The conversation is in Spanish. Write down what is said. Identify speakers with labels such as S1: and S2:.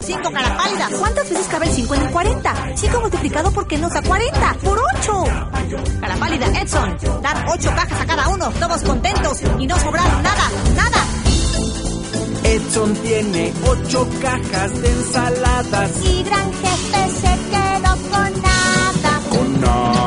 S1: 5, cara pálida.
S2: ¿Cuántas veces cabe el 5 en el 40? 5 multiplicado por qué nos da 40. ¡Por 8!
S1: Cara pálida, Edson. Dar 8 cajas a cada uno, todos contentos y no sobrar nada, nada.
S3: Edson tiene 8 cajas de ensaladas.
S4: Y Gran Jefe se quedó con nada.
S3: Con nada.